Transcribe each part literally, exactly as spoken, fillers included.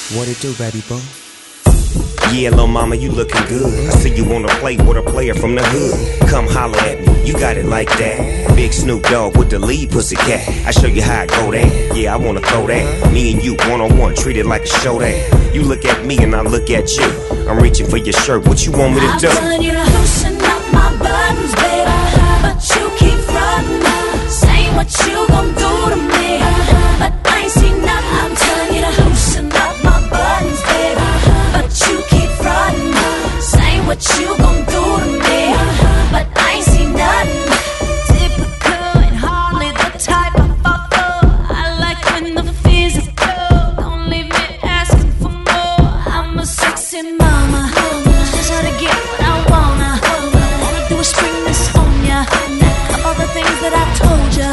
What it do, baby boy? Yeah, lil' mama, you looking good. I see you wanna play with a player from the hood. Come holler at me, you got it like that. Big Snoop Dogg with the lead pussycat. I show you how I go there. Yeah, I wanna throw that. Me and you one on one, treat it like a showdown. You look at me and I look at you. I'm reaching for your shirt. What you want me to do? I'm telling you to loosen up my buttons, baby, but you keep frontin', saying what you gon' do to me, but I ain't seen nothing. I'm telling you to loosen up my buttons, baby, but you keep frontin', saying what you gon' do to me, but I ain't seen nothing. Typical and hardly the type I fall for. I like when the physical, don't leave me asking for more. I'm a sexy mama, just how to get what I wanna. All I do is spring this on ya, of all the things that I told ya.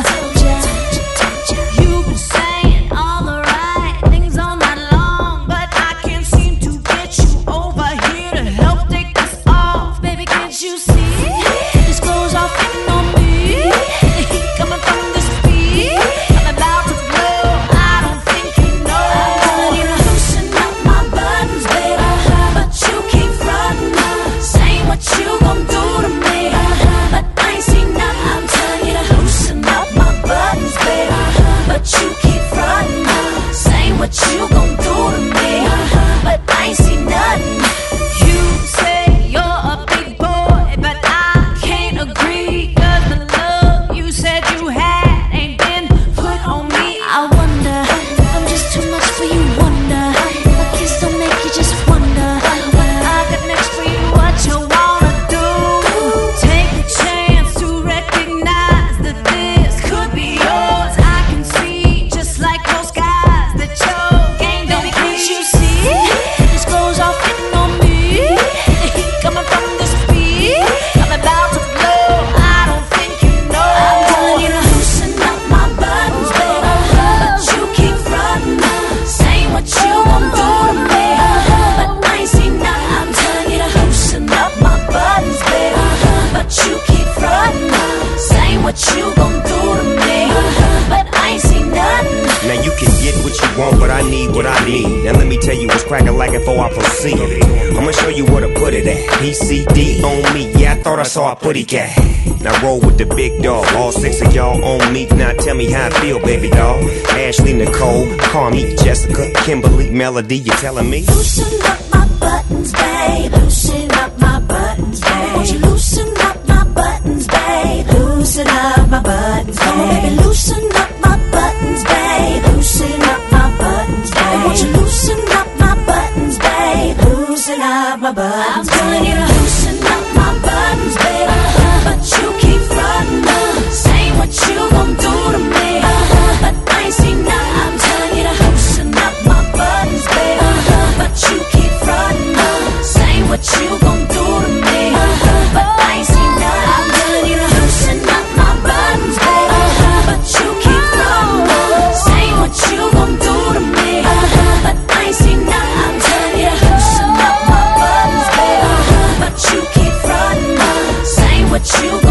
You've been saying all the right things all night long, but I can't seem to get you over here to help take this off. Baby, can't you see? This clothes are fitting on me. The heat coming from this beat, I'm about to blow. I don't think you know. I'm telling you to loosen up my buttons, baby, but you keep frontin', saying what you gon' do to me, but I ain't seen nothing. I'm telling you to loosen up my buttons, baby, but you keep frontin', saying what you gon' do to me, but I ain't seen nothing. You say you're a big boy, but I can't agree, 'cause the love you said you had ain't been put on me. I wonder if I'm just too much for you, wonder if a kiss don't make you just wonder what I got next for you, what you wanna do. Take a chance to recognize that this could be yours. I can see just like those guys that your game don't. Can't you see? This clothes are fitting on me. The heat coming from this beat, I'm about to blow. I don't think you know. I'm telling you to loosen up my buttons, baby, but you keep frontin', saying what you gon' do to me, but I ain't seen nothing. I'm telling you to loosen up my buttons, baby, but you keep frontin', saying what you gon' do to me, but I ain't seen nothing. Now you can get what you want, but I need what I need. Now let me tell you what's cracking like before I proceed. I'ma show you where to put it at. P C D on me, yeah, I thought I saw a putty cat. Now roll with the big dog, all six of y'all on me. Now tell me how I feel, baby doll. Ashley, Nicole, Carmi, Jessica, Kimberly, Melody, you telling me? Loosen up my buttons, babe. Loosen up my buttons, babe. Won't you loosen up my buttons, babe? Loosen up my buttons, babe. Come on, baby, loosen up my buttons, babe. Loosen up my buttons, babe. Won't you loosen up my buttons, babe? Loosen up my buttons. I'm telling you to loosen up my buttons, babe, but you keep frontin', saying what you gon' do to me, but I ain't seen nothing. I'm telling you to loosen up my buttons, babe, but you keep frontin', saying what you gon' do to me, but I ain't seen nothing. I'm telling you to loosen up my buttons, babe, but you keep frontin', saying what you gon' do to me, but I ain't seen nothing. I'm telling you to loosen up my buttons, babe, but you keep frontin', saying what you